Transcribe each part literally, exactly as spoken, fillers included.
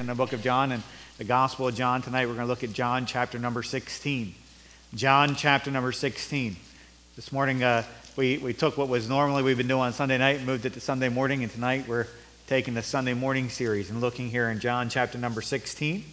in the book of John and the Gospel of John. Tonight we're going to look at John chapter number sixteen. John chapter number sixteen. This morning uh, we, we took what was normally we've been doing on Sunday night and moved it to Sunday morning, and tonight we're taking the Sunday morning series and looking here in John chapter number sixteen.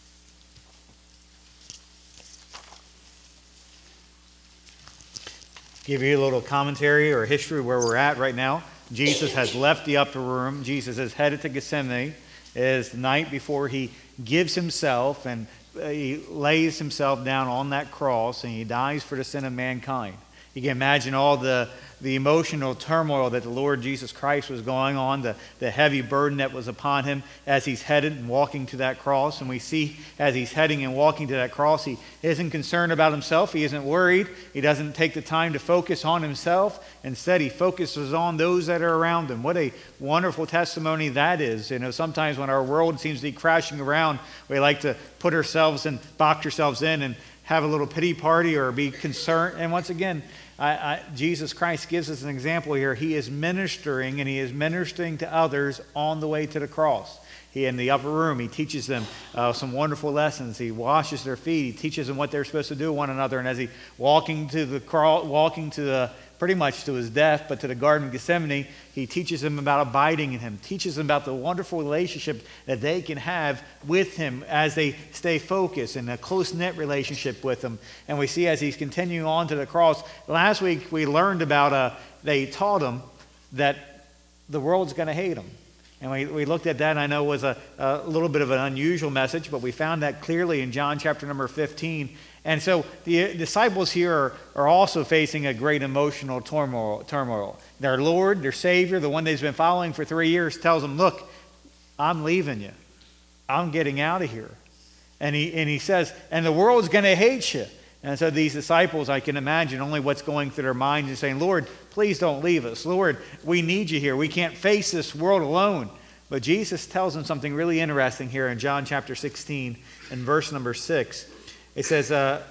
Give you a little commentary or history where we're at right now. Jesus has left the upper room. Jesus is headed to Gethsemane. It is the night before he gives himself and he lays himself down on that cross and he dies for the sin of mankind. You can imagine all the, the emotional turmoil that the Lord Jesus Christ was going on, the, the heavy burden that was upon him as he's headed and walking to that cross. And we see as he's heading and walking to that cross, he isn't concerned about himself. He isn't worried. He doesn't take the time to focus on himself. Instead, he focuses on those that are around him. What a wonderful testimony that is. You know, sometimes when our world seems to be crashing around, we like to put ourselves and box ourselves in and have a little pity party or be concerned. And once again, I, I, Jesus Christ gives us an example here. He is ministering, and he is ministering to others on the way to the cross. He, in the upper room, he teaches them uh, some wonderful lessons. He washes their feet. He teaches them what they're supposed to do to one another. And as he walking to the cross, walking to the pretty much to his death, but to the Garden of Gethsemane, he teaches them about abiding in him, teaches them about the wonderful relationship that they can have with him as they stay focused in a close-knit relationship with him. And we see as he's continuing on to the cross, last week we learned about, uh, they taught him that the world's going to hate him. And we, we looked at that, and I know it was a, a little bit of an unusual message, but we found that clearly in John chapter number fifteen. And so the disciples here are, are also facing a great emotional turmoil, turmoil. Their Lord, their Savior, the one they've been following for three years, tells them, look, I'm leaving you. I'm getting out of here. And he, and he says, and the world's going to hate you. And so these disciples, I can imagine only what's going through their minds and saying, Lord, please don't leave us. Lord, we need you here. We can't face this world alone. But Jesus tells them something really interesting here in John chapter sixteen and verse number six. It says, uh,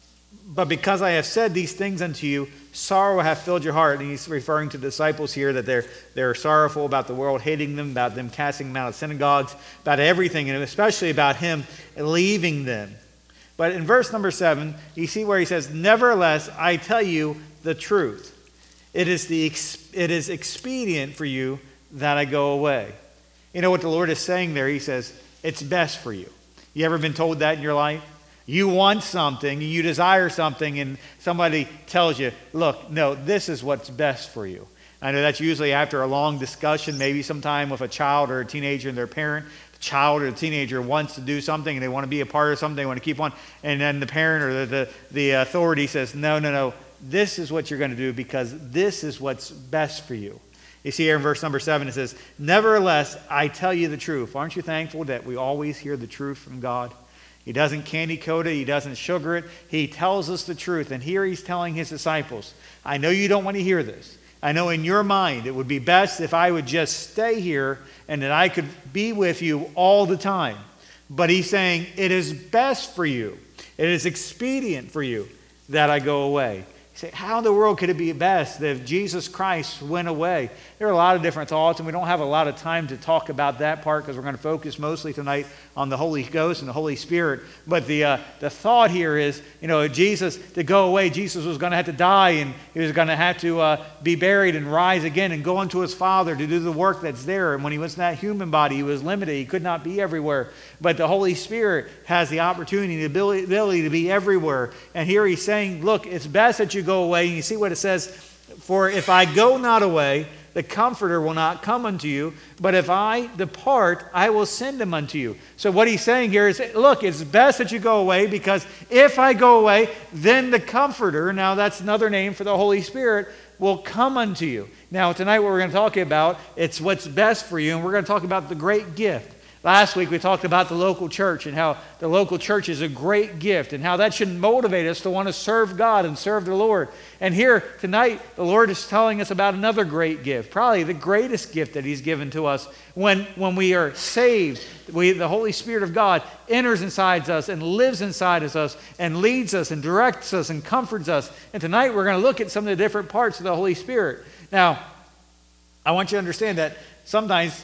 but because I have said these things unto you, sorrow hath filled your heart. And he's referring to the disciples here, that they're, they're sorrowful about the world hating them, about them casting them out of synagogues, about everything, and especially about him leaving them. But in verse number seven, you see where he says, nevertheless, I tell you the truth. It is, the, it is expedient for you that I go away. You know what the Lord is saying there? He says, it's best for you. You ever been told that in your life? You want something, you desire something, and somebody tells you, look, no, this is what's best for you. I know that's usually after a long discussion, maybe sometime with a child or a teenager and their parent. The child or the teenager wants to do something and they want to be a part of something, they want to keep on, and then the parent or the, the, the authority says, no, no, no, this is what you're going to do because this is what's best for you. You see here in verse number seven, it says, nevertheless, I tell you the truth. Aren't you thankful that we always hear the truth from God? He doesn't candy coat it. He doesn't sugar it. He tells us the truth. And here he's telling his disciples, I know you don't want to hear this. I know in your mind it would be best if I would just stay here and that I could be with you all the time. But he's saying it is best for you. It is expedient for you that I go away. You say, how in the world could it be best that if Jesus Christ went away? There are a lot of different thoughts, and we don't have a lot of time to talk about that part because we're going to focus mostly tonight on the Holy Ghost and the Holy Spirit. But the uh, the thought here is, you know, Jesus to go away, Jesus was going to have to die, and he was going to have to uh, be buried and rise again and go unto his Father to do the work that's there. And when he was in that human body, he was limited. He could not be everywhere. But the Holy Spirit has the opportunity, the ability, ability to be everywhere. And here he's saying, look, it's best that you go away. And you see what it says, for if I go not away, the Comforter will not come unto you, but if I depart, I will send him unto you. So what he's saying here is, look, it's best that you go away, because if I go away, then the Comforter, now that's another name for the Holy Spirit, will come unto you. Now tonight what we're going to talk about, it's what's best for you, and we're going to talk about the great gift. Last week we talked about the local church and how the local church is a great gift and how that should motivate us to want to serve God and serve the Lord. And here tonight the Lord is telling us about another great gift, probably the greatest gift that he's given to us. When, when we are saved, we, the Holy Spirit of God enters inside us and lives inside of us and leads us and directs us and comforts us. And tonight we're going to look at some of the different parts of the Holy Spirit. Now, I want you to understand that sometimes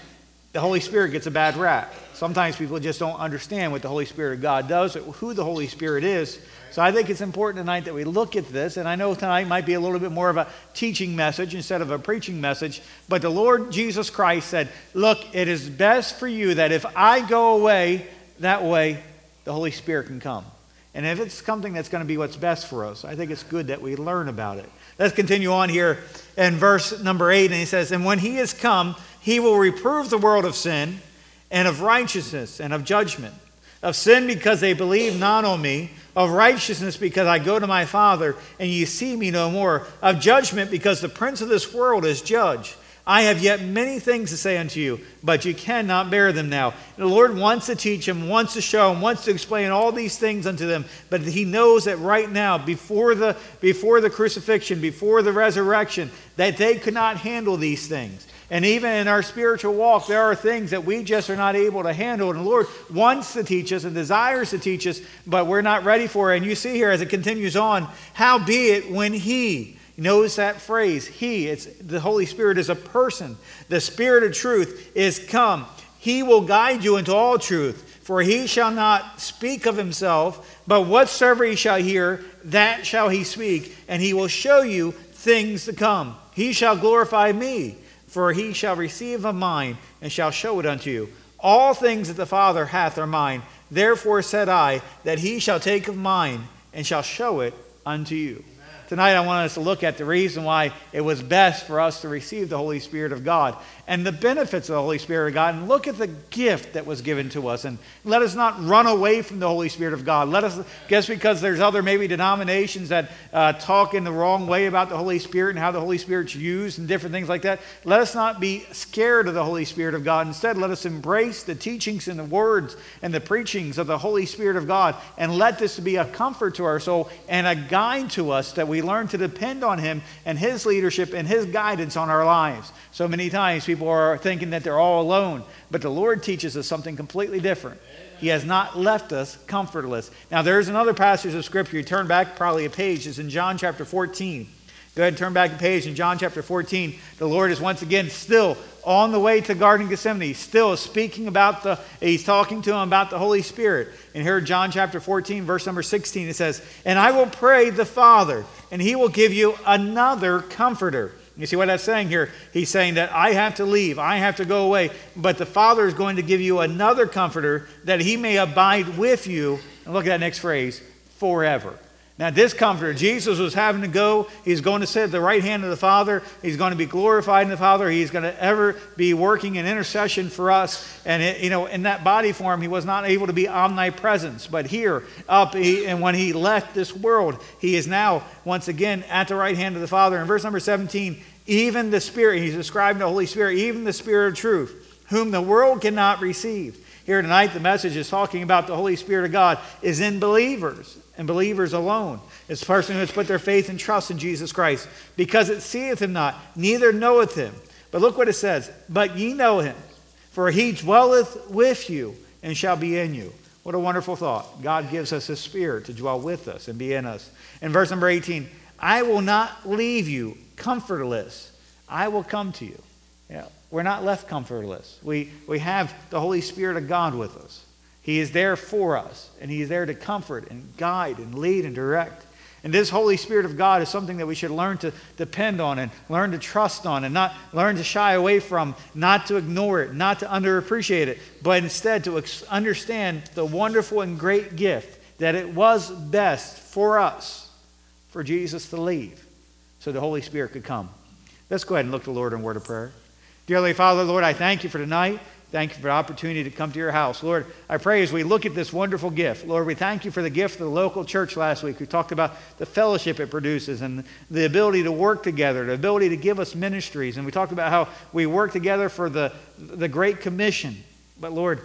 the Holy Spirit gets a bad rap. Sometimes people just don't understand what the Holy Spirit of God does, or who the Holy Spirit is. So I think it's important tonight that we look at this, and I know tonight might be a little bit more of a teaching message instead of a preaching message, but the Lord Jesus Christ said, look, it is best for you that if I go away, that way the Holy Spirit can come. And if it's something that's going to be what's best for us, I think it's good that we learn about it. Let's continue on here in verse number eight, and he says, and when he is come, he will reprove the world of sin and of righteousness and of judgment. Of sin because they believe not on me. Of righteousness because I go to my Father and ye see me no more. Of judgment because the prince of this world is judged. I have yet many things to say unto you, but you cannot bear them now. And the Lord wants to teach them, wants to show them, wants to explain all these things unto them. But he knows that right now, before the, before the crucifixion, before the resurrection, that they could not handle these things. And even in our spiritual walk, there are things that we just are not able to handle. And the Lord wants to teach us and desires to teach us, but we're not ready for it. And you see here as it continues on, howbeit when he, notice that phrase, he, it's the Holy Spirit is a person. The Spirit of truth is come. He will guide you into all truth. For he shall not speak of himself, but whatsoever he shall hear, that shall he speak. And he will show you things to come. He shall glorify me. For he shall receive of mine, and shall show it unto you. All things that the Father hath are mine. Therefore said I, that he shall take of mine, and shall show it unto you. Amen. Tonight I want us to look at the reason why it was best for us to receive the Holy Spirit of God, and the benefits of the Holy Spirit of God, and look at the gift that was given to us. And let us not run away from the Holy Spirit of God. Let us, guess because there's other maybe denominations that uh, talk in the wrong way about the Holy Spirit and how the Holy Spirit's used and different things like that. Let us not be scared of the Holy Spirit of God. Instead, let us embrace the teachings and the words and the preachings of the Holy Spirit of God, and let this be a comfort to our soul and a guide to us, that we learn to depend on him and his leadership and his guidance on our lives. So many times people are thinking that they're all alone, but the Lord teaches us something completely different. He has not left us comfortless. Now there's another passage of Scripture. You turn back probably a page. It's in John chapter fourteen. Go ahead and turn back a page in John chapter fourteen. The Lord is once again still on the way to Garden of Gethsemane. He's still speaking about the, he's talking to him about the Holy Spirit. And here in John chapter fourteen, verse number sixteen, it says, and I will pray the Father, and he will give you another comforter. You see what that's saying here? He's saying that I have to leave, I have to go away, but the Father is going to give you another comforter, that he may abide with you. And look at that next phrase, forever. Now this comforter, Jesus was having to go. He's going to sit at the right hand of the Father. He's going to be glorified in the Father. He's going to ever be working in intercession for us. And it, you know, in that body form, he was not able to be omnipresent. But here, up, he, and when he left this world, he is now once again at the right hand of the Father. In verse number seventeen, even the Spirit, he's describing the Holy Spirit, even the Spirit of truth, whom the world cannot receive. Here tonight, the message is talking about the Holy Spirit of God is in believers, and believers alone. It's the person who has put their faith and trust in Jesus Christ, because it seeth him not, neither knoweth him. But look what it says, but ye know him, for he dwelleth with you and shall be in you. What a wonderful thought. God gives us his Spirit to dwell with us and be in us. In verse number eighteen, I will not leave you comfortless. I will come to you. Yeah. We're not left comfortless. We, we have the Holy Spirit of God with us. He is there for us, and he is there to comfort and guide and lead and direct. And this Holy Spirit of God is something that we should learn to depend on and learn to trust on, and not learn to shy away from, not to ignore it, not to underappreciate it, but instead to ex- understand the wonderful and great gift that it was best for us, for Jesus to leave, so the Holy Spirit could come. Let's go ahead and look to the Lord in a word of prayer. Dearly Father, Lord, I thank you for tonight. Thank you for the opportunity to come to your house. Lord, I pray as we look at this wonderful gift, Lord, we thank you for the gift of the local church last week. We talked about the fellowship it produces and the ability to work together, the ability to give us ministries. And we talked about how we work together for the, the Great Commission. But Lord,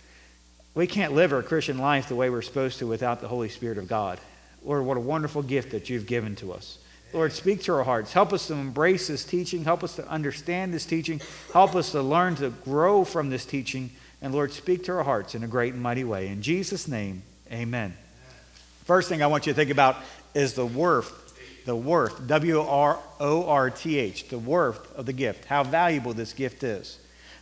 we can't live our Christian life the way we're supposed to without the Holy Spirit of God. Lord, what a wonderful gift that you've given to us. Lord, speak to our hearts. Help us to embrace this teaching. Help us to understand this teaching. Help us to learn to grow from this teaching. And Lord, speak to our hearts in a great and mighty way. In Jesus' name, amen. First thing I want you to think about is the worth, the worth, W R O R T H, the worth of the gift, how valuable this gift is.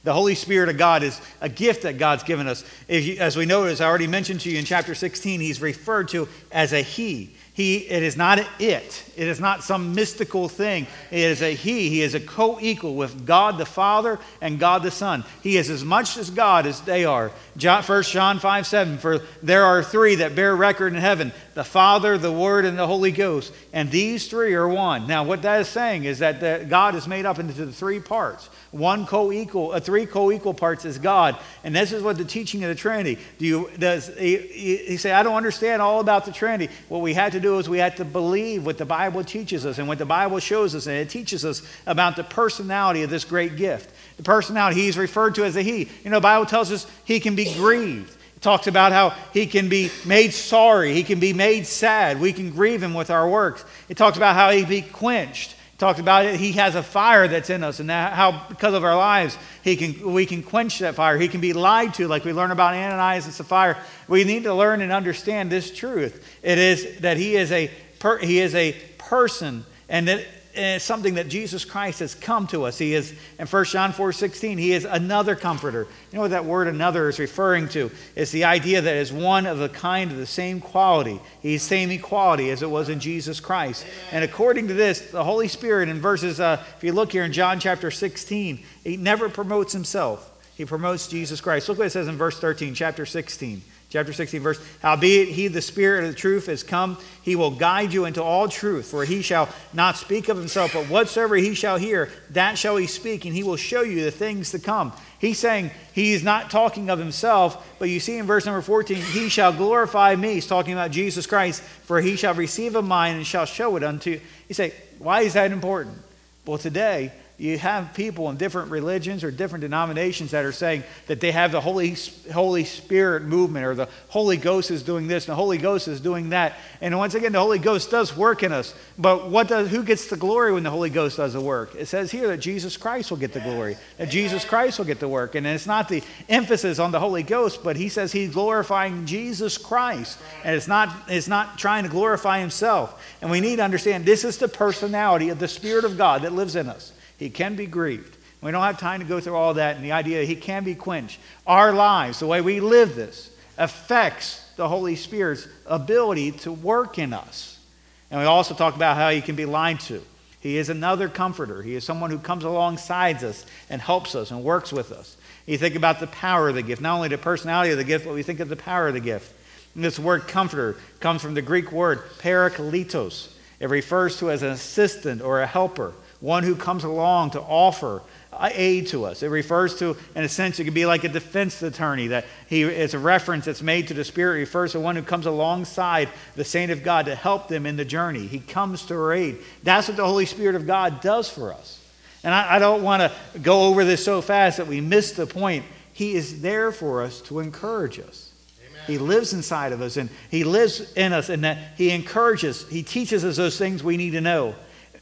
The Holy Spirit of God is a gift that God's given us. If you, as we know, as I already mentioned to you in chapter sixteen, he's referred to as a he. He, it is not an it. It is not some mystical thing. It is a he. He is a co-equal with God the Father and God the Son. He is as much as God as they are. John, First John five seven, for there are three that bear record in heaven, the Father, the Word, and the Holy Ghost. And these three are one. Now what that is saying is that the, God is made up into the three parts. One co-equal, uh, three co-equal parts is God. And this is what the teaching of the Trinity. Do you, does he, he, he say, I don't understand all about the Trinity. What we had to do is we had to believe what the Bible teaches us and what the Bible shows us. And it teaches us about the personality of this great gift. The personality, he's referred to as a he. You know, the Bible tells us he can be grieved. It talks about how he can be made sorry. He can be made sad. We can grieve him with our works. It talks about how he can be quenched. Talks about it. He has a fire that's in us, and that how because of our lives, he can we can quench that fire. He can be lied to, like we learn about Ananias and Sapphira. We need to learn and understand this truth. It is that he is a per, he is a person, and that it's something that Jesus Christ has come to us. He is in First John four sixteen. He is another comforter. You know what that word "another" is referring to? It's the idea that is one of a kind of the same quality. He's same equality as it was in Jesus Christ. And according to this, the Holy Spirit in verses, uh, if you look here in John chapter sixteen, he never promotes himself. He promotes Jesus Christ. Look what it says in verse thirteen, chapter sixteen. Chapter sixteen, verse, howbeit he, the Spirit of the truth, is come, he will guide you into all truth, for he shall not speak of himself, but whatsoever he shall hear, that shall he speak, and he will show you the things to come. He's saying he's not talking of himself, but you see in verse number fourteen, he shall glorify me. He's talking about Jesus Christ, for he shall receive of mine and shall show it unto you. You say, why is that important? Well, today, you have people in different religions or different denominations that are saying that they have the Holy, Holy Spirit movement, or the Holy Ghost is doing this and the Holy Ghost is doing that. And once again, the Holy Ghost does work in us. But what does, who gets the glory when the Holy Ghost does the work? It says here that Jesus Christ will get the glory, that Jesus Christ will get the work. And it's not the emphasis on the Holy Ghost, but he says he's glorifying Jesus Christ. And it's not, it's not trying to glorify himself. And we need to understand this is the personality of the Spirit of God that lives in us. He can be grieved. We don't have time to go through all that, and the idea that he can be quenched. Our lives, the way we live this, affects the Holy Spirit's ability to work in us. And we also talk about how he can be lied to. He is another comforter. He is someone who comes alongside us and helps us and works with us. You think about the power of the gift, not only the personality of the gift, but we think of the power of the gift. And this word comforter comes from the Greek word parakletos. It refers to as an assistant or a helper, one who comes along to offer aid to us. It refers to, in a sense, it could be like a defense attorney. That he, it's a reference that's made to the Spirit. It refers to one who comes alongside the saint of God to help them in the journey. He comes to our aid. That's what the Holy Spirit of God does for us. And I, I don't want to go over this so fast that we miss the point. He is there for us to encourage us. Amen. He lives inside of us, and he lives in us, and that he encourages, he teaches us those things we need to know.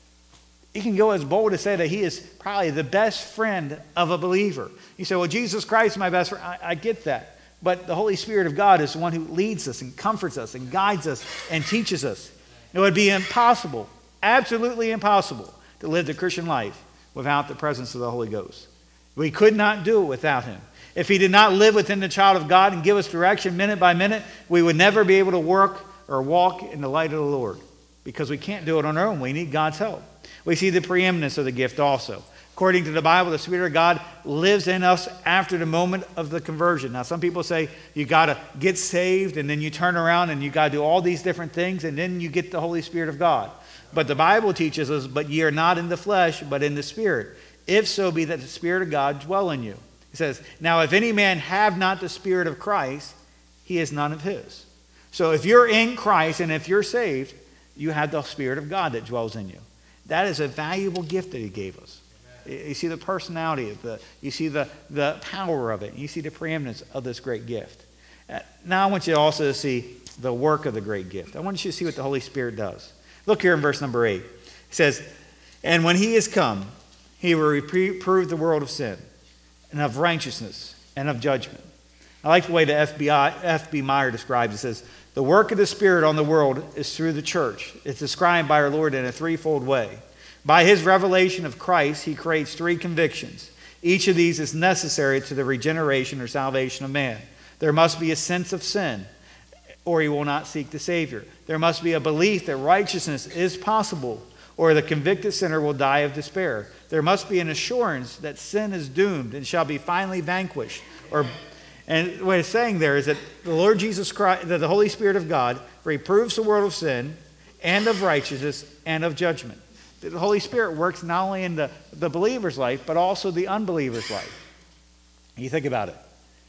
You can go as bold to say that he is probably the best friend of a believer. You say, well, Jesus Christ is my best friend. I, I get that. But the Holy Spirit of God is the one who leads us and comforts us and guides us and teaches us. It would be impossible, absolutely impossible, to live the Christian life without the presence of the Holy Ghost. We could not do it without him. If he did not live within the child of God and give us direction minute by minute, we would never be able to work or walk in the light of the Lord, because we can't do it on our own. We need God's help. We see the preeminence of the gift also. According to the Bible, the Spirit of God lives in us after the moment of the conversion. Now, some people say you got to get saved and then you turn around and you got to do all these different things and then you get the Holy Spirit of God. But the Bible teaches us, but ye are not in the flesh, but in the Spirit. If so be that the Spirit of God dwell in you. It says, now if any man have not the Spirit of Christ, he is none of his. So if you're in Christ and if you're saved, you have the Spirit of God that dwells in you. That is a valuable gift that he gave us. Amen. You see the personality of the, you see the, the power of it. You see the preeminence of this great gift. Uh, now I want you also to see the work of the great gift. I want you to see what the Holy Spirit does. Look here in verse number eight. It says, and when he is come, he will reprove the world of sin and of righteousness and of judgment. I like the way the F B I, F B Meyer describes it. It says, the work of the Spirit on the world is through the church. It's described by our Lord in a threefold way. By his revelation of Christ, he creates three convictions. Each of these is necessary to the regeneration or salvation of man. There must be a sense of sin, or he will not seek the Savior. There must be a belief that righteousness is possible, or the convicted sinner will die of despair. There must be an assurance that sin is doomed and shall be finally vanquished. Or, and what it's saying there is that the Lord Jesus Christ, that the Holy Spirit of God, reproves the world of sin and of righteousness and of judgment. The Holy Spirit works not only in the, the believer's life, but also the unbeliever's life. You think about it.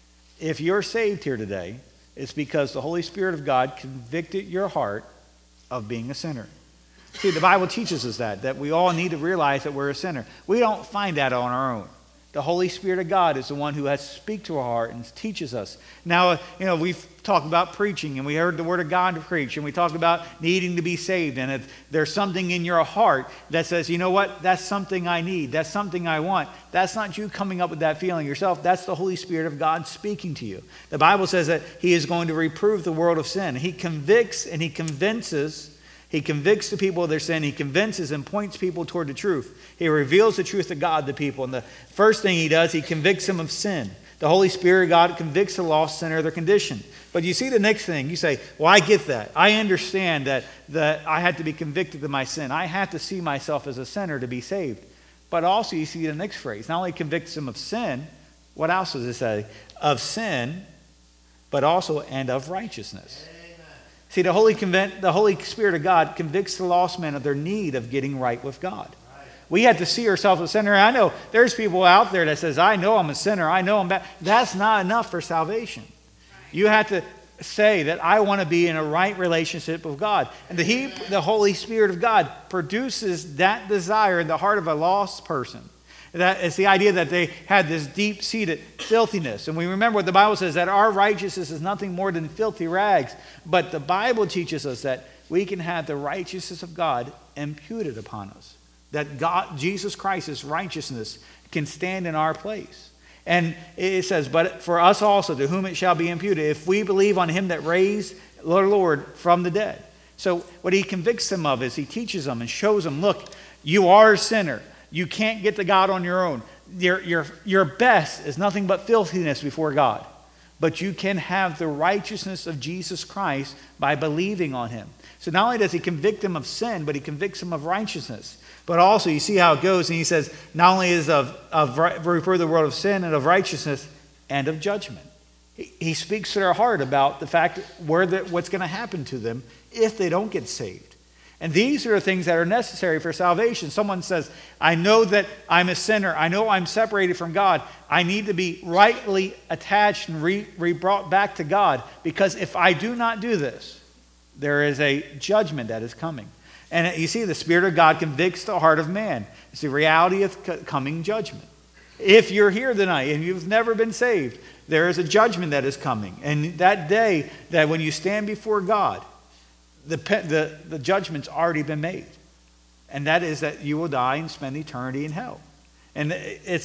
If you're saved here today, it's because the Holy Spirit of God convicted your heart of being a sinner. See, the Bible teaches us that, that we all need to realize that we're a sinner. We don't find that on our own. The Holy Spirit of God is the one who has to speak to our heart and teaches us. Now, you know, we've talked about preaching, and we heard the Word of God to preach, and we talked about needing to be saved. And if there's something in your heart that says, you know what, that's something I need, that's something I want, that's not you coming up with that feeling yourself. That's the Holy Spirit of God speaking to you. The Bible says that He is going to reprove the world of sin. He convicts and He convinces. He convicts the people of their sin. He convinces and points people toward the truth. He reveals the truth of God to people. And the first thing He does, He convicts them of sin. The Holy Spirit of God convicts the lost sinner of their condition. But you see the next thing. You say, well, I get that. I understand that, that I had to be convicted of my sin. I have to see myself as a sinner to be saved. But also you see the next phrase. Not only convicts them of sin, what else does it say? Of sin, but also and of righteousness. See, the Holy, Convent, the Holy Spirit of God convicts the lost man of their need of getting right with God. Right. We have to see ourselves as a sinner. I know there's people out there that says, I know I'm a sinner. I know I'm bad. That's not enough for salvation. Right. You have to say that I want to be in a right relationship with God. And the, he, the Holy Spirit of God produces that desire in the heart of a lost person. That it's the idea that they had this deep-seated filthiness. And we remember what the Bible says, that our righteousness is nothing more than filthy rags. But the Bible teaches us that we can have the righteousness of God imputed upon us. That God, Jesus Christ's righteousness can stand in our place. And it says, but for us also, to whom it shall be imputed, if we believe on Him that raised the Lord from the dead. So what He convicts them of is He teaches them and shows them, look, you are a sinner. You can't get to God on your own. Your, your, your best is nothing but filthiness before God. But you can have the righteousness of Jesus Christ by believing on Him. So not only does He convict them of sin, but He convicts them of righteousness. But also, you see how it goes, and He says, not only is of, of refer the world of sin and of righteousness and of judgment. He, he speaks to their heart about the fact where the, what's going to happen to them if they don't get saved. And these are the things that are necessary for salvation. Someone says, I know that I'm a sinner. I know I'm separated from God. I need to be rightly attached and re, re brought back to God. Because if I do not do this, there is a judgment that is coming. And you see, the Spirit of God convicts the heart of man. It's the reality of coming judgment. If you're here tonight and you've never been saved, there is a judgment that is coming. And that day, that when you stand before God, The, the, the judgment's already been made. And that is that you will die and spend eternity in hell. And it's,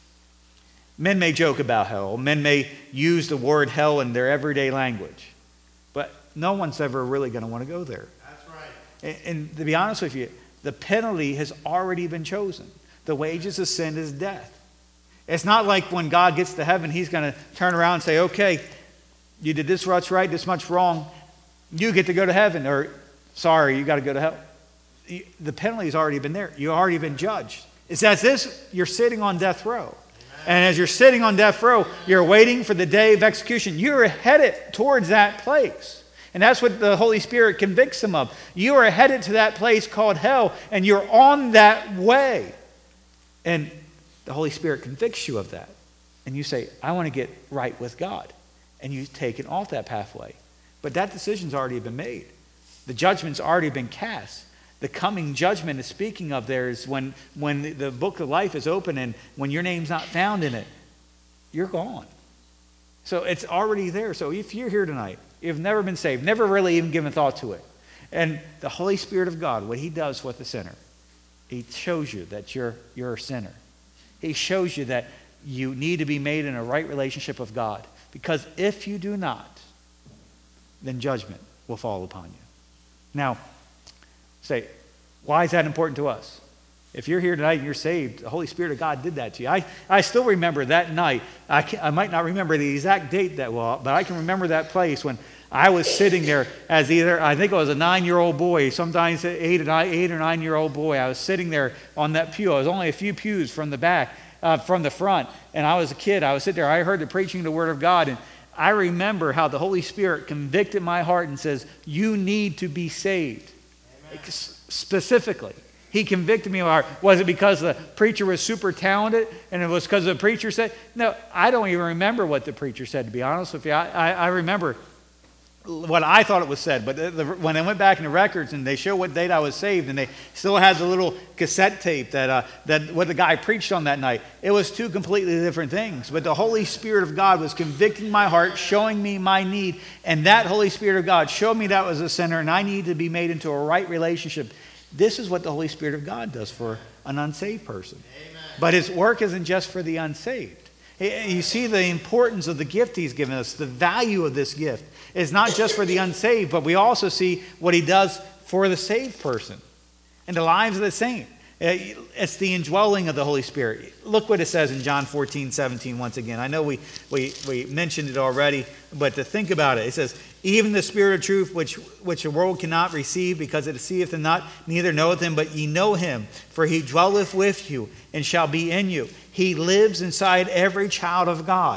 men may joke about hell. Men may use the word hell in their everyday language. But no one's ever really going to want to go there. That's right. And, and to be honest with you, the penalty has already been chosen. The wages of sin is death. It's not like when God gets to heaven, He's going to turn around and say, okay, you did this much right, this much wrong. You get to go to heaven, or sorry, you got to go to hell. The penalty has already been there. You've already been judged. It's as if you're sitting on death row. Amen. And as you're sitting on death row, you're waiting for the day of execution. You're headed towards that place. And that's what the Holy Spirit convicts them of. You are headed to that place called hell, and you're on that way. And the Holy Spirit convicts you of that. And you say, I want to get right with God. And you've taken off that pathway. But that decision's already been made. The judgment's already been cast. The coming judgment is speaking of there is when, when the book of life is open and when your name's not found in it, you're gone. So it's already there. So if you're here tonight, you've never been saved, never really even given thought to it, and the Holy Spirit of God, what He does with the sinner, He shows you that you're, you're a sinner. He shows you that you need to be made in a right relationship with God. Because if you do not, then judgment will fall upon you. Now, say, why is that important to us? If you're here tonight and you're saved, the Holy Spirit of God did that to you. I, I still remember that night. I, can, I might not remember the exact date that well, but I can remember that place when I was sitting there as either, I think I was a nine-year-old boy, sometimes eight or nine, eight or nine-year-old boy. I was sitting there on that pew. I was only a few pews from the back, uh, from the front, and I was a kid. I was sitting there. I heard the preaching of the Word of God, and I remember how the Holy Spirit convicted my heart and says, you need to be saved. Like, specifically. He convicted me of our, was it because the preacher was super talented and it was because the preacher said, no, I don't even remember what the preacher said, to be honest with you. I, I, I remember what I thought it was said, but the, the, when I went back in the records and they show what date I was saved and they still had the little cassette tape that, uh, that what the guy preached on that night, it was two completely different things. But the Holy Spirit of God was convicting my heart, showing me my need, and that Holy Spirit of God showed me that I was a sinner and I needed to be made into a right relationship. This is what the Holy Spirit of God does for an unsaved person. Amen. But his work isn't just for the unsaved. You see the importance of the gift he's given us, the value of this gift. It's not just for the unsaved, but we also see what he does for the saved person and the lives of the saint. It's the indwelling of the Holy Spirit. Look what it says in John fourteen seventeen once again. I know we, we, we mentioned it already, but to think about it, it says, even the Spirit of truth, which, which the world cannot receive, because it seeth him not, neither knoweth him, but ye know him, for he dwelleth with you, and shall be in you. He lives inside every child of God.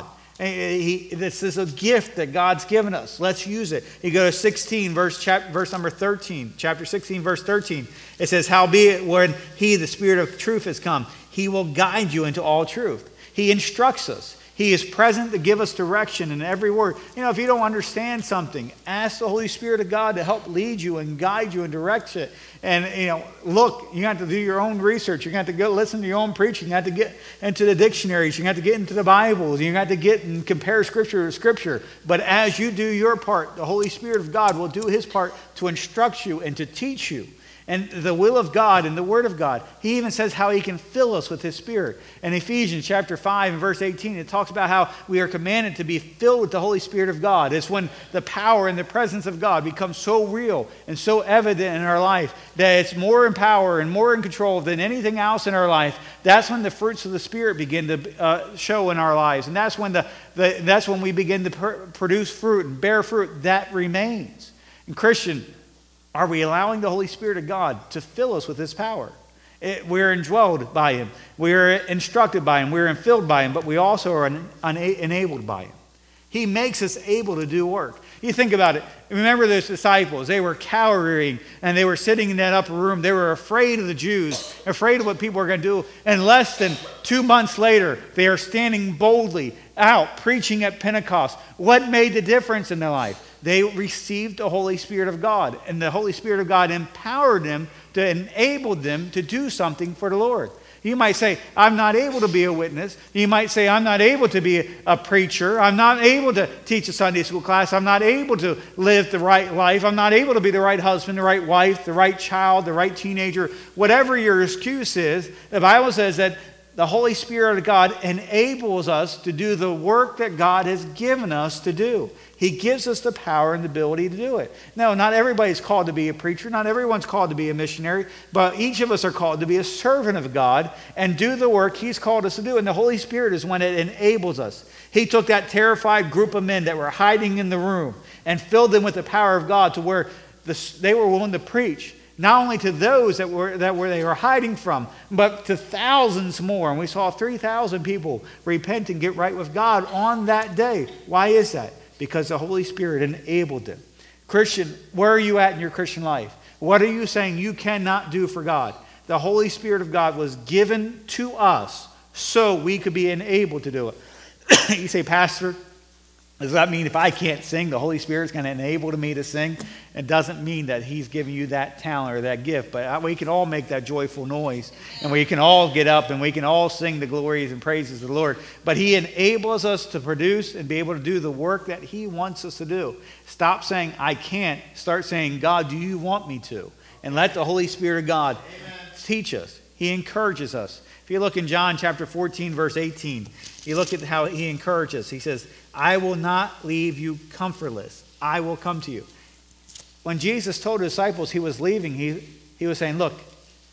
He, this is a gift that God's given us. Let's use it. You go to sixteen, verse, chap, verse number thirteen, chapter sixteen, verse thirteen. It says, howbeit when he, the Spirit of truth, has come, he will guide you into all truth. He instructs us. He is present to give us direction in every word. You know, if you don't understand something, ask the Holy Spirit of God to help lead you and guide you and direct you. And, you know, look, you have to do your own research. You're going to have to go listen to your own preaching. You have to get into the dictionaries. You have to get into the Bibles. You have to get and compare Scripture to Scripture. But as you do your part, the Holy Spirit of God will do his part to instruct you and to teach you. And the will of God and the Word of God. He even says how he can fill us with his Spirit. In Ephesians chapter five and verse eighteen, it talks about how we are commanded to be filled with the Holy Spirit of God. It's when the power and the presence of God becomes so real and so evident in our life that it's more in power and more in control than anything else in our life. That's when the fruits of the Spirit begin to uh, show in our lives. And that's when, the, the, that's when we begin to pr- produce fruit and bear fruit that remains. And Christian, are we allowing the Holy Spirit of God to fill us with his power? It, we're indwelled by him. We're instructed by him. We're infilled by him. But we also are un, un, enabled by him. He makes us able to do work. You think about it. Remember those disciples. They were cowering and they were sitting in that upper room. They were afraid of the Jews, afraid of what people were going to do. And less than two months later, they are standing boldly out preaching at Pentecost. What made the difference in their life? They received the Holy Spirit of God, and the Holy Spirit of God empowered them to enable them to do something for the Lord. You might say, I'm not able to be a witness. You might say, I'm not able to be a preacher. I'm not able to teach a Sunday school class. I'm not able to live the right life. I'm not able to be the right husband, the right wife, the right child, the right teenager. Whatever your excuse is, the Bible says that the Holy Spirit of God enables us to do the work that God has given us to do. He gives us the power and the ability to do it. No, not everybody's called to be a preacher. Not everyone's called to be a missionary. But each of us are called to be a servant of God and do the work he's called us to do. And the Holy Spirit is when it enables us. He took that terrified group of men that were hiding in the room and filled them with the power of God to where the, they were willing to preach. Not only to those that were that were they were hiding from, but to thousands more. And we saw three thousand people repent and get right with God on that day. Why is that? Because the Holy Spirit enabled them. Christian, where are you at in your Christian life? What are you saying you cannot do for God? The Holy Spirit of God was given to us so we could be enabled to do it. You say, Pastor, does that mean if I can't sing, the Holy Spirit's going to enable me to sing? It doesn't mean that he's giving you that talent or that gift, but we can all make that joyful noise, and we can all get up, and we can all sing the glories and praises of the Lord. But he enables us to produce and be able to do the work that he wants us to do. Stop saying, I can't. Start saying, God, do you want me to? And let the Holy Spirit of God Amen. Teach us. He encourages us. If you look in John chapter fourteen, verse eighteen, you look at how he encourages. He says, I will not leave you comfortless. I will come to you. When Jesus told the disciples he was leaving, he, he was saying, look,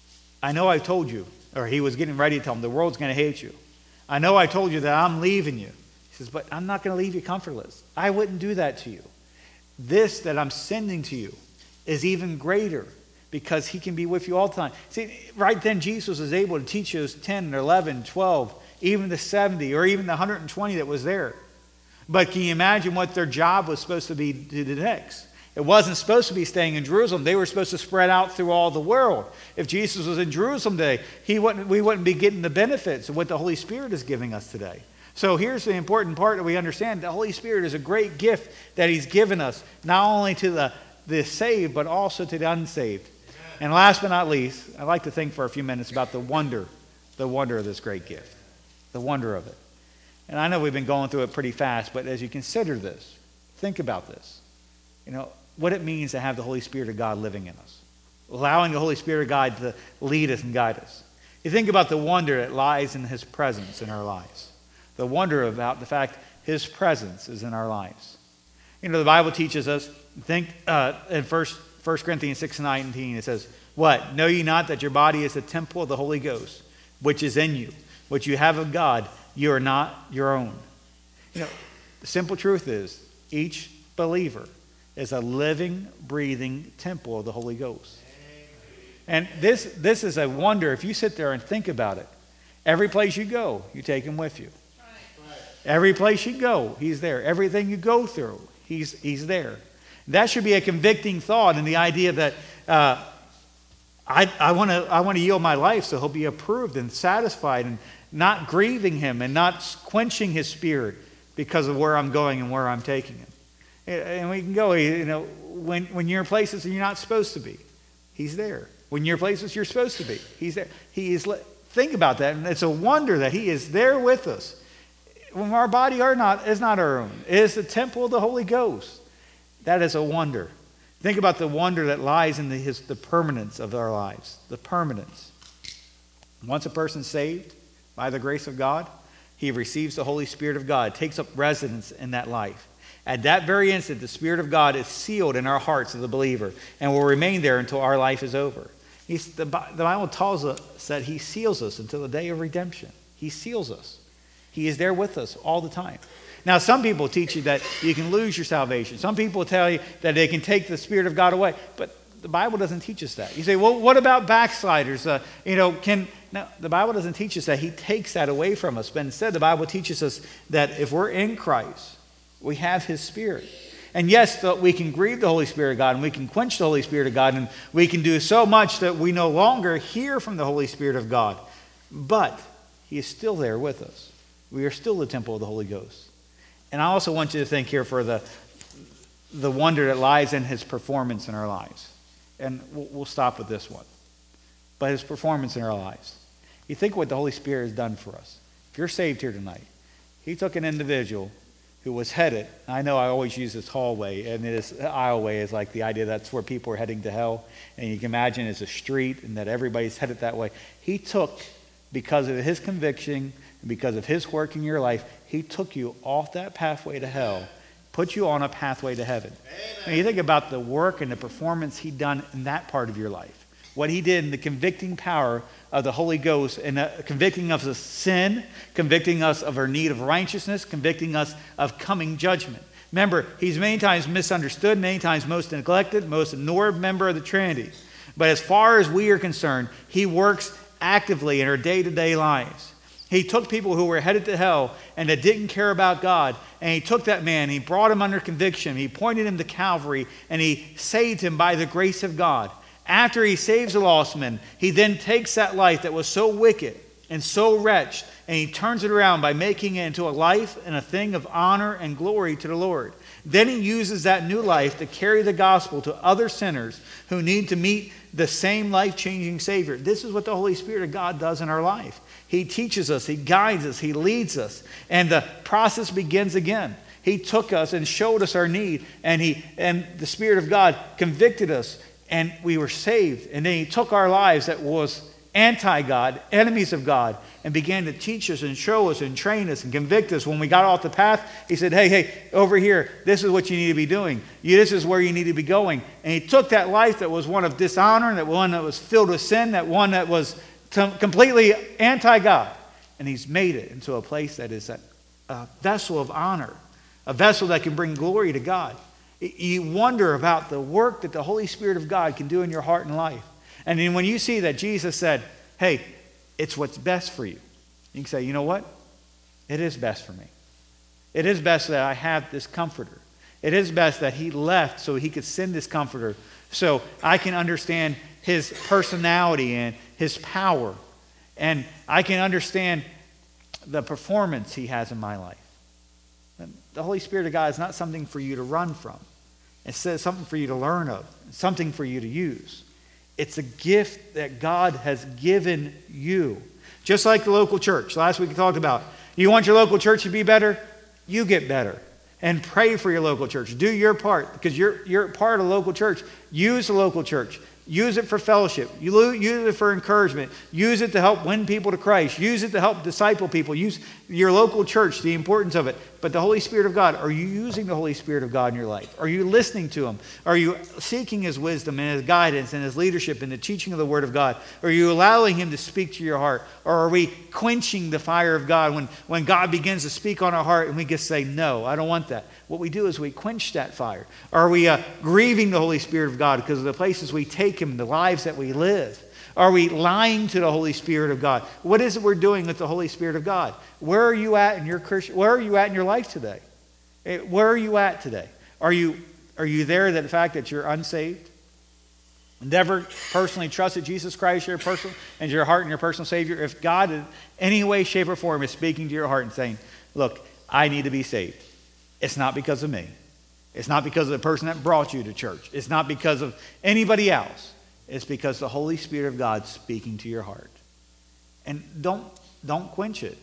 I know I told you, or he was getting ready to tell him, the world's going to hate you. I know I told you that I'm leaving you. He says, but I'm not going to leave you comfortless. I wouldn't do that to you. This that I'm sending to you is even greater because he can be with you all the time. See, right then Jesus was able to teach those ten, eleven, twelve, even the seventy, or even the one hundred twenty that was there. But can you imagine what their job was supposed to be to the next? It wasn't supposed to be staying in Jerusalem. They were supposed to spread out through all the world. If Jesus was in Jerusalem today, he wouldn't, we wouldn't be getting the benefits of what the Holy Spirit is giving us today. So here's the important part that we understand. The Holy Spirit is a great gift that he's given us, not only to the, the saved, but also to the unsaved. And last but not least, I'd like to think for a few minutes about the wonder, the wonder of this great gift, the wonder of it. And I know we've been going through it pretty fast, but as you consider this, think about this. You know, what it means to have the Holy Spirit of God living in us, allowing the Holy Spirit of God to lead us and guide us. You think about the wonder that lies in his presence in our lives. The wonder about the fact his presence is in our lives. You know, the Bible teaches us, think uh, in First Corinthians six nineteen, it says, what? Know ye not that your body is the temple of the Holy Ghost, which is in you, which you have of God, you are not your own. You know, the simple truth is, each believer is a living, breathing temple of the Holy Ghost. And this, this is a wonder. If you sit there and think about it, every place you go, you take him with you. Every place you go, he's there. Everything you go through, he's, he's there. That should be a convicting thought in the idea that uh, I, I want to I want to yield my life so he'll be approved and satisfied and not grieving him and not quenching his spirit because of where I'm going and where I'm taking him. And we can go, you know, when, when you're in places you're not supposed to be, he's there. When you're in places you're supposed to be, he's there. He is. Think about that. And it's a wonder that he is there with us. When our body are not, is not our own. It is the temple of the Holy Ghost. That is a wonder. Think about the wonder that lies in the, his, the permanence of our lives. The permanence. Once a person's saved by the grace of God, he receives the Holy Spirit of God, takes up residence in that life. At that very instant, the Spirit of God is sealed in our hearts of the believer and will remain there until our life is over. He's, the, the Bible tells us that he seals us until the day of redemption. He seals us. He is there with us all the time. Now, some people teach you that you can lose your salvation. Some people tell you that they can take the Spirit of God away. But the Bible doesn't teach us that. You say, well, what about backsliders? Uh, you know, can... No, the Bible doesn't teach us that. He takes that away from us. But instead, the Bible teaches us that if we're in Christ, we have his Spirit. And yes, the, we can grieve the Holy Spirit of God, and we can quench the Holy Spirit of God, and we can do so much that we no longer hear from the Holy Spirit of God. But he is still there with us. We are still the temple of the Holy Ghost. And I also want you to think here for the, the wonder that lies in his performance in our lives. And we'll, we'll stop with this one. But his performance in our lives. You think what the Holy Spirit has done for us. If you're saved here tonight, he took an individual who was headed, I know I always use this hallway, and it is, aisleway is like the idea that's where people are heading to hell, and you can imagine it's a street and that everybody's headed that way. He took, because of his conviction, and because of his work in your life, he took you off that pathway to hell, put you on a pathway to heaven. And you think about the work and the performance he done in that part of your life. What he did in the convicting power of the Holy Ghost and uh, convicting us of sin, convicting us of our need of righteousness, convicting us of coming judgment. Remember, he's many times misunderstood, many times most neglected, most ignored member of the Trinity. But as far as we are concerned, he works actively in our day-to-day lives. He took people who were headed to hell and that didn't care about God, and he took that man, he brought him under conviction, he pointed him to Calvary, and he saved him by the grace of God. After he saves a lost man, he then takes that life that was so wicked and so wretched, and he turns it around by making it into a life and a thing of honor and glory to the Lord. Then he uses that new life to carry the gospel to other sinners who need to meet the same life-changing Savior. This is what the Holy Spirit of God does in our life. He teaches us, he guides us, he leads us, and the process begins again. He took us and showed us our need, and he and the Spirit of God convicted us, and we were saved. And then he took our lives that was anti-God, enemies of God, and began to teach us and show us and train us and convict us. When we got off the path, he said, hey, hey, over here, this is what you need to be doing. You, this is where you need to be going. And he took that life that was one of dishonor, that one that was filled with sin, that one that was t- completely anti-God, and he's made it into a place that is a, a vessel of honor, a vessel that can bring glory to God. You wonder about the work that the Holy Spirit of God can do in your heart and life. And then when you see that Jesus said, hey, it's what's best for you, you can say, you know what? It is best for me. It is best that I have this comforter. It is best that he left so he could send this comforter so I can understand his personality and his power. And I can understand the performance he has in my life. And the Holy Spirit of God is not something for you to run from. It's something for you to learn of. It's something for you to use. It's a gift that God has given you. Just like the local church. Last week we talked about, you want your local church to be better? You get better. And pray for your local church. Do your part, because you're, you're part of the local church. Use the local church. Use it for fellowship. You use it for encouragement. Use it to help win people to Christ. Use it to help disciple people. Use your local church, the importance of it. But the Holy Spirit of God, are you using the Holy Spirit of God in your life? Are you listening to Him? Are you seeking His wisdom and His guidance and His leadership in the teaching of the Word of God? Are you allowing Him to speak to your heart? Or are we quenching the fire of God when, when God begins to speak on our heart and we just say, no, I don't want that? What we do is we quench that fire. Are we uh, grieving the Holy Spirit of God because of the places we take Him, the lives that we live? Are we lying to the Holy Spirit of God? What is it we're doing with the Holy Spirit of God? Where are you at in your Christian, where are you at in your life today? Where are you at today? Are you are you there that the fact that you're unsaved? Never personally trusted Jesus Christ your personal and your heart and your personal Savior? If God in any way, shape, or form is speaking to your heart and saying, look, I need to be saved. It's not because of me. It's not because of the person that brought you to church. It's not because of anybody else. It's because the Holy Spirit of God is speaking to your heart. And don't, don't quench it.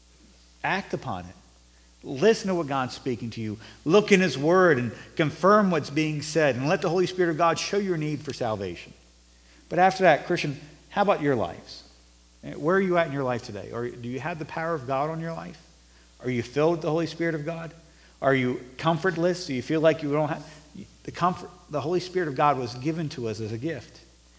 Act upon it. Listen to what God's speaking to you. Look in His Word and confirm what's being said. And let the Holy Spirit of God show your need for salvation. But after that, Christian, how about your lives? Where are you at in your life today? Or do you have the power of God on your life? Are you filled with the Holy Spirit of God? Are you comfortless? Do you feel like you don't have the comfort? The Holy Spirit of God was given to us as a gift.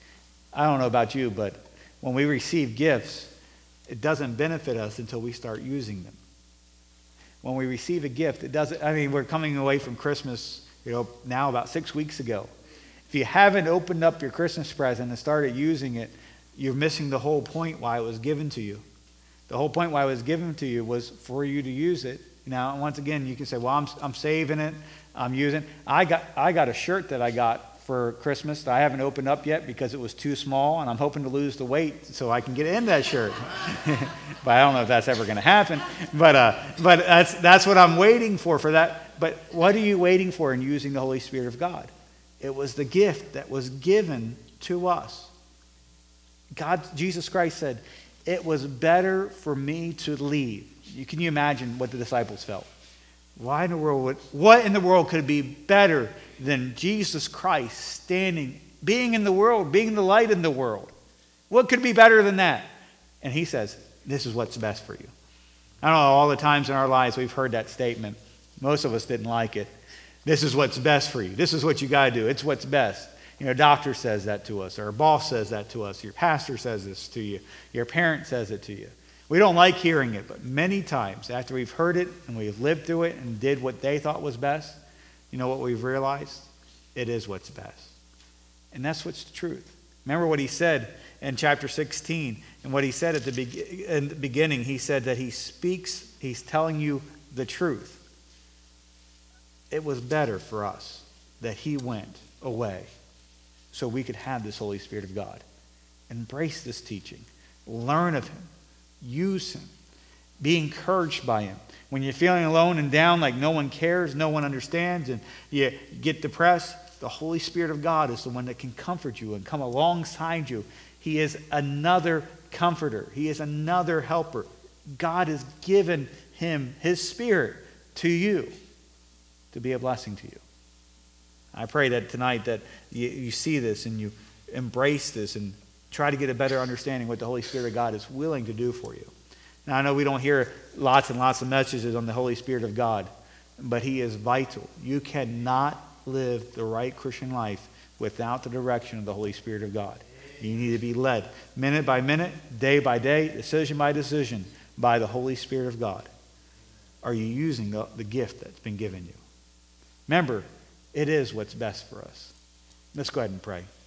I don't know about you, but when we receive gifts, it doesn't benefit us until we start using them. When we receive a gift, it doesn't, I mean, we're coming away from Christmas, you know, now about six weeks ago. If you haven't opened up your Christmas present and started using it, you're missing the whole point why it was given to you. The whole point why it was given to you was for you to use it. Now, once again, you can say, well, I'm, I'm saving it, I'm using it. I got, I got a shirt that I got for Christmas that I haven't opened up yet because it was too small, and I'm hoping to lose the weight so I can get in that shirt. But I don't know if that's ever going to happen. But uh, but that's that's what I'm waiting for for that. But what are you waiting for in using the Holy Spirit of God? It was the gift that was given to us. God, Jesus Christ said, it was better for me to leave. You, can you imagine what the disciples felt? Why in the world would, what in the world could be better than Jesus Christ standing, being in the world, being the light in the world? What could be better than that? And He says, this is what's best for you. I don't know, all the times in our lives we've heard that statement. Most of us didn't like it. This is what's best for you. This is what you got to do. It's what's best. You know, a doctor says that to us, or a boss says that to us, your pastor says this to you, your parent says it to you. We don't like hearing it, but many times after we've heard it and we've lived through it and did what they thought was best, you know what we've realized? It is what's best. And that's what's the truth. Remember what He said in chapter sixteen, and what He said at the, be- in the beginning. He said that He speaks, He's telling you the truth. It was better for us that He went away so we could have this Holy Spirit of God. Embrace this teaching. Learn of Him. Use Him. Be encouraged by Him. When you're feeling alone and down, like no one cares, no one understands, and you get depressed, the Holy Spirit of God is the one that can comfort you and come alongside you. He is another comforter. He is another helper. God has given Him, His Spirit, to you to be a blessing to you. I pray that tonight that you, you see this and you embrace this and Try to get a better understanding what the Holy Spirit of God is willing to do for you. Now, I know we don't hear lots and lots of messages on the Holy Spirit of God, but he is vital. You cannot live the right Christian life without the direction of the Holy Spirit of God. You need to be led minute by minute, day by day, decision by decision by the Holy Spirit of God. Are you using the, the gift that's been given you? Remember, it is what's best for us. Let's go ahead and pray.